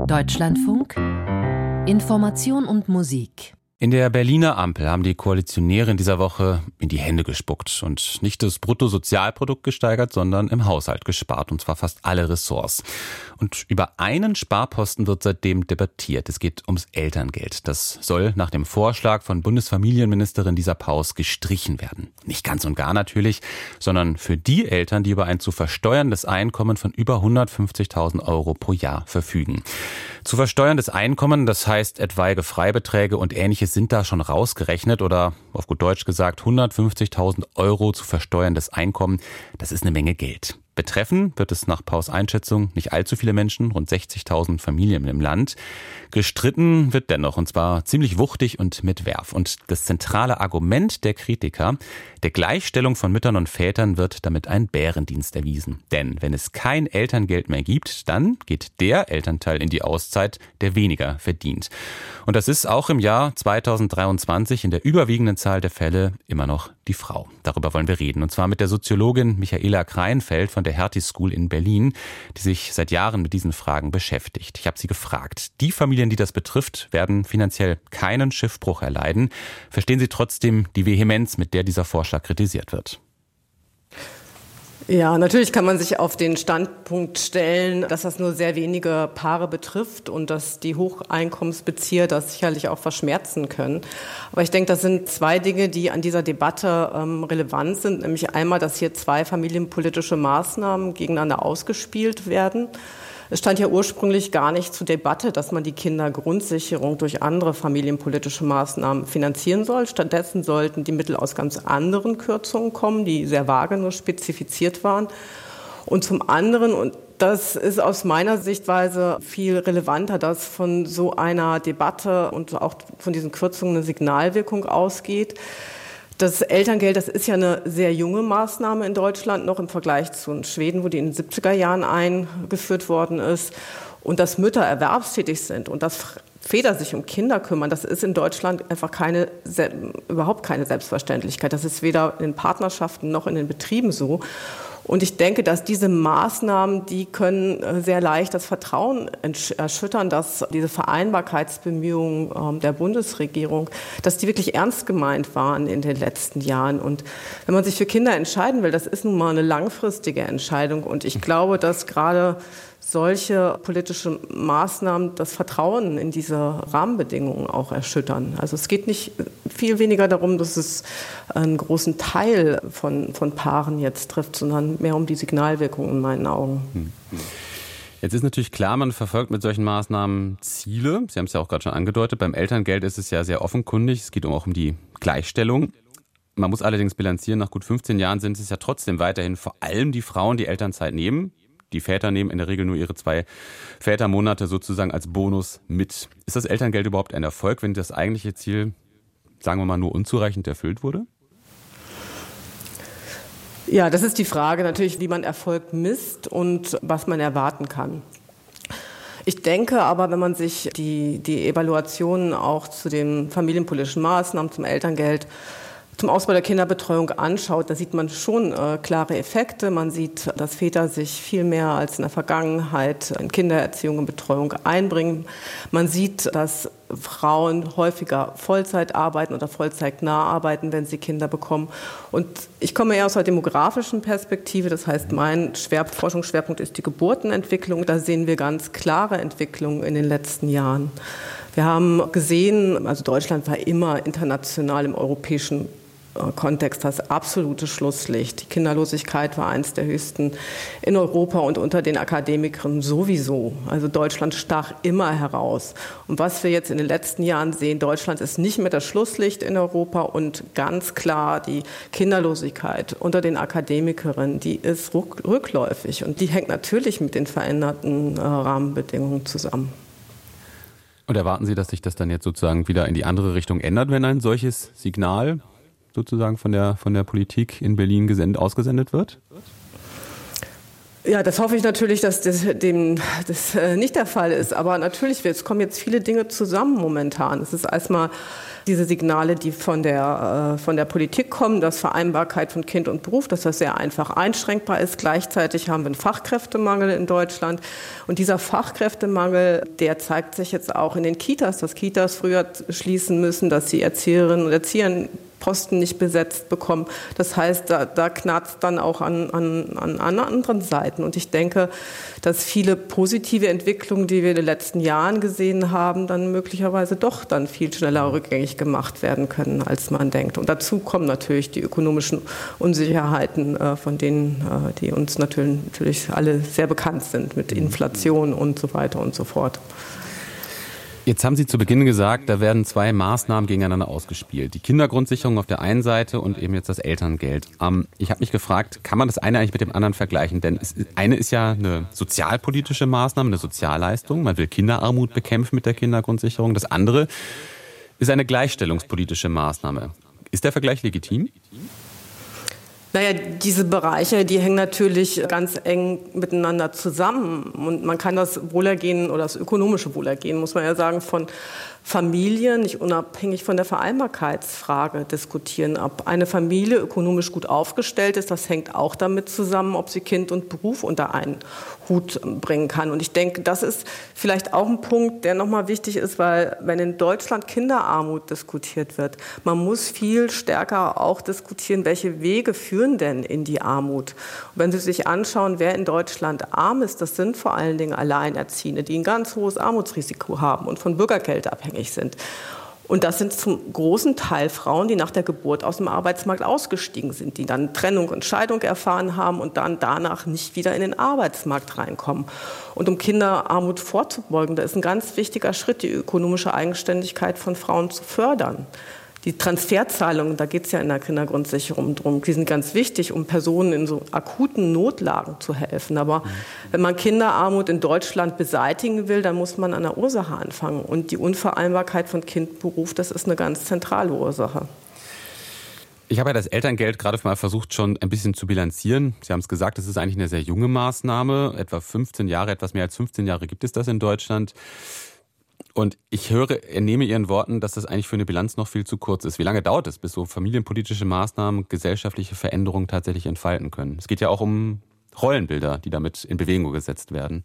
Deutschlandfunk Information und Musik. In der Berliner Ampel haben die Koalitionäre in dieser Woche in die Hände gespuckt und nicht das Bruttosozialprodukt gesteigert, sondern im Haushalt gespart, und zwar fast alle Ressorts. Und über einen Sparposten wird seitdem debattiert. Es geht ums Elterngeld. Das soll nach dem Vorschlag von Bundesfamilienministerin Lisa Paus gestrichen werden. Nicht ganz und gar natürlich, sondern für die Eltern, die über ein zu versteuerndes Einkommen von über 150.000 Euro pro Jahr verfügen. Zu versteuerndes Einkommen, das heißt etwaige Freibeträge und Ähnliches sind da schon rausgerechnet, oder auf gut Deutsch gesagt 150.000 Euro zu versteuerndes Einkommen, das ist eine Menge Geld. Betreffen wird es nach Paus Einschätzung nicht allzu viele Menschen, rund 60.000 Familien im Land. Gestritten wird dennoch, und zwar ziemlich wuchtig und mit Werf. Und das zentrale Argument der Kritiker, der Gleichstellung von Müttern und Vätern wird damit ein Bärendienst erwiesen. Denn wenn es kein Elterngeld mehr gibt, dann geht der Elternteil in die Auszeit, der weniger verdient. Und das ist auch im Jahr 2023 in der überwiegenden Zahl der Fälle immer noch die Frau. Darüber wollen wir reden. Und zwar mit der Soziologin Michaela Kreinfeld von der Hertie School in Berlin, die sich seit Jahren mit diesen Fragen beschäftigt. Ich habe sie gefragt. Die Familien, die das betrifft, werden finanziell keinen Schiffbruch erleiden. Verstehen Sie trotzdem die Vehemenz, mit der dieser Vorschlag kritisiert wird? Ja, natürlich kann man sich auf den Standpunkt stellen, dass das nur sehr wenige Paare betrifft und dass die Hocheinkommensbezieher das sicherlich auch verschmerzen können. Aber ich denke, das sind zwei Dinge, die an dieser Debatte relevant sind. Nämlich einmal, dass hier zwei familienpolitische Maßnahmen gegeneinander ausgespielt werden. Es stand ja ursprünglich gar nicht zur Debatte, dass man die Kindergrundsicherung durch andere familienpolitische Maßnahmen finanzieren soll. Stattdessen sollten die Mittel aus ganz anderen Kürzungen kommen, die sehr vage nur spezifiziert waren. Und zum anderen, und das ist aus meiner Sichtweise viel relevanter, dass von so einer Debatte und auch von diesen Kürzungen eine Signalwirkung ausgeht. Das Elterngeld, das ist ja eine sehr junge Maßnahme in Deutschland, noch im Vergleich zu Schweden, wo die in den 70er Jahren eingeführt worden ist. Und dass Mütter erwerbstätig sind und dass Väter sich um Kinder kümmern, das ist in Deutschland einfach überhaupt keine Selbstverständlichkeit. Das ist weder in den Partnerschaften noch in den Betrieben so. Und ich denke, dass diese Maßnahmen, die können sehr leicht das Vertrauen erschüttern, dass diese Vereinbarkeitsbemühungen der Bundesregierung, dass die wirklich ernst gemeint waren in den letzten Jahren. Und wenn man sich für Kinder entscheiden will, das ist nun mal eine langfristige Entscheidung. Und ich glaube, dass gerade solche politische Maßnahmen das Vertrauen in diese Rahmenbedingungen auch erschüttern. Also es geht nicht viel weniger darum, dass es einen großen Teil von Paaren jetzt trifft, sondern mehr um die Signalwirkung in meinen Augen. Jetzt ist natürlich klar, man verfolgt mit solchen Maßnahmen Ziele. Sie haben es ja auch gerade schon angedeutet. Beim Elterngeld ist es ja sehr offenkundig. Es geht auch um die Gleichstellung. Man muss allerdings bilanzieren, nach gut 15 Jahren sind es ja trotzdem weiterhin vor allem die Frauen, die Elternzeit nehmen. Die Väter nehmen in der Regel nur ihre 2 Vätermonate sozusagen als Bonus mit. Ist das Elterngeld überhaupt ein Erfolg, wenn das eigentliche Ziel, sagen wir mal, nur unzureichend erfüllt wurde? Ja, das ist die Frage natürlich, wie man Erfolg misst und was man erwarten kann. Ich denke aber, wenn man sich die Evaluationen auch zu den familienpolitischen Maßnahmen, zum Elterngeld, zum Ausbau der Kinderbetreuung anschaut, da sieht man schon klare Effekte. Man sieht, dass Väter sich viel mehr als in der Vergangenheit in Kindererziehung und Betreuung einbringen. Man sieht, dass Frauen häufiger Vollzeit arbeiten oder vollzeitnah arbeiten, wenn sie Kinder bekommen. Und ich komme eher aus der demografischen Perspektive. Das heißt, mein Forschungsschwerpunkt ist die Geburtenentwicklung. Da sehen wir ganz klare Entwicklungen in den letzten Jahren. Wir haben gesehen, also Deutschland war immer international im europäischen Kontext das absolute Schlusslicht. Die Kinderlosigkeit war eines der höchsten in Europa und unter den Akademikern sowieso. Also Deutschland stach immer heraus. Und was wir jetzt in den letzten Jahren sehen, Deutschland ist nicht mehr das Schlusslicht in Europa und ganz klar die Kinderlosigkeit unter den Akademikerinnen, die ist rückläufig und die hängt natürlich mit den veränderten Rahmenbedingungen zusammen. Und erwarten Sie, dass sich das dann jetzt sozusagen wieder in die andere Richtung ändert, wenn ein solches Signal sozusagen von der Politik in Berlin ausgesendet wird? Ja, das hoffe ich natürlich, dass das nicht der Fall ist. Aber natürlich, es kommen jetzt viele Dinge zusammen momentan. Es ist erstmal diese Signale, die von der Politik kommen, dass Vereinbarkeit von Kind und Beruf, dass das sehr einfach einschränkbar ist. Gleichzeitig haben wir einen Fachkräftemangel in Deutschland. Und dieser Fachkräftemangel, der zeigt sich jetzt auch in den Kitas, dass Kitas früher schließen müssen, dass die Erzieherinnen und Erzieher Posten nicht besetzt bekommen. Das heißt, da knarzt dann auch an anderen Seiten. Und ich denke, dass viele positive Entwicklungen, die wir in den letzten Jahren gesehen haben, dann möglicherweise doch dann viel schneller rückgängig gemacht werden können, als man denkt. Und dazu kommen natürlich die ökonomischen Unsicherheiten, von denen die uns natürlich alle sehr bekannt sind, mit Inflation und so weiter und so fort. Jetzt haben Sie zu Beginn gesagt, da werden zwei Maßnahmen gegeneinander ausgespielt. Die Kindergrundsicherung auf der einen Seite und eben jetzt das Elterngeld. Ich habe mich gefragt, kann man das eine eigentlich mit dem anderen vergleichen? Denn eine ist ja eine sozialpolitische Maßnahme, eine Sozialleistung. Man will Kinderarmut bekämpfen mit der Kindergrundsicherung. Das andere ist eine gleichstellungspolitische Maßnahme. Ist der Vergleich legitim? Naja, diese Bereiche, die hängen natürlich ganz eng miteinander zusammen. Und man kann das Wohlergehen oder das ökonomische Wohlergehen, muss man ja sagen, von Familien nicht unabhängig von der Vereinbarkeitsfrage diskutieren. Ob eine Familie ökonomisch gut aufgestellt ist, das hängt auch damit zusammen, ob sie Kind und Beruf unter einen Hut bringen kann. Und ich denke, das ist vielleicht auch ein Punkt, der nochmal wichtig ist, weil wenn in Deutschland Kinderarmut diskutiert wird, man muss viel stärker auch diskutieren, welche Wege führen denn in die Armut. Und wenn Sie sich anschauen, wer in Deutschland arm ist, das sind vor allen Dingen Alleinerziehende, die ein ganz hohes Armutsrisiko haben und von Bürgergeld abhängig sind. Und das sind zum großen Teil Frauen, die nach der Geburt aus dem Arbeitsmarkt ausgestiegen sind, die dann Trennung und Scheidung erfahren haben und dann danach nicht wieder in den Arbeitsmarkt reinkommen. Und um Kinderarmut vorzubeugen, da ist ein ganz wichtiger Schritt, die ökonomische Eigenständigkeit von Frauen zu fördern. Die Transferzahlungen, da geht es ja in der Kindergrundsicherung drum, die sind ganz wichtig, um Personen in so akuten Notlagen zu helfen. Aber wenn man Kinderarmut in Deutschland beseitigen will, dann muss man an der Ursache anfangen. Und die Unvereinbarkeit von Kind und Beruf, das ist eine ganz zentrale Ursache. Ich habe ja das Elterngeld gerade mal versucht, schon ein bisschen zu bilanzieren. Sie haben es gesagt, es ist eigentlich eine sehr junge Maßnahme. Etwas mehr als 15 Jahre gibt es das in Deutschland. Und ich entnehme Ihren Worten, dass das eigentlich für eine Bilanz noch viel zu kurz ist. Wie lange dauert es, bis so familienpolitische Maßnahmen gesellschaftliche Veränderungen tatsächlich entfalten können? Es geht ja auch um Rollenbilder, die damit in Bewegung gesetzt werden.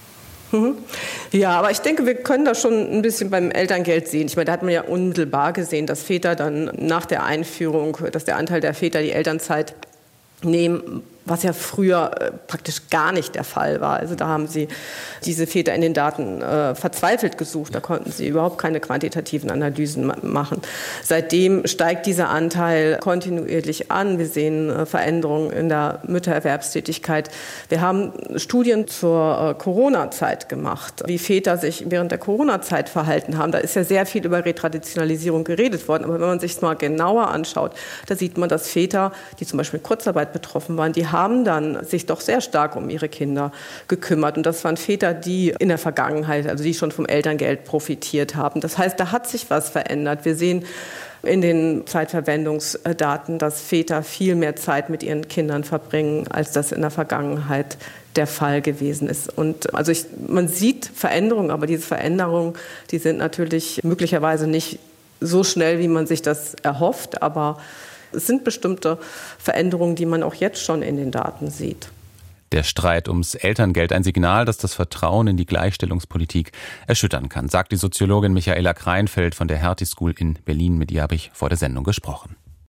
Ja, aber ich denke, wir können das schon ein bisschen beim Elterngeld sehen. Ich meine, da hat man ja unmittelbar gesehen, dass Väter dann nach der Einführung, dass der Anteil der Väter die Elternzeit nehmen, was ja früher praktisch gar nicht der Fall war. Also da haben sie diese Väter in den Daten verzweifelt gesucht. Da konnten sie überhaupt keine quantitativen Analysen machen. Seitdem steigt dieser Anteil kontinuierlich an. Wir sehen Veränderungen in der Müttererwerbstätigkeit. Wir haben Studien zur Corona-Zeit gemacht, wie Väter sich während der Corona-Zeit verhalten haben. Da ist ja sehr viel über Retraditionalisierung geredet worden. Aber wenn man sich es mal genauer anschaut, da sieht man, dass Väter, die zum Beispiel Kurzarbeit betroffen waren, die haben dann sich doch sehr stark um ihre Kinder gekümmert. Und das waren Väter, die in der Vergangenheit, also die schon vom Elterngeld profitiert haben. Das heißt, da hat sich was verändert. Wir sehen in den Zeitverwendungsdaten, dass Väter viel mehr Zeit mit ihren Kindern verbringen, als das in der Vergangenheit der Fall gewesen ist. Und also man sieht Veränderungen, aber diese Veränderungen, die sind natürlich möglicherweise nicht so schnell, wie man sich das erhofft, aber es sind bestimmte Veränderungen, die man auch jetzt schon in den Daten sieht. Der Streit ums Elterngeld ein Signal, das das Vertrauen in die Gleichstellungspolitik erschüttern kann, sagt die Soziologin Michaela Kreinfeld von der Hertie School in Berlin. Mit ihr habe ich vor der Sendung gesprochen.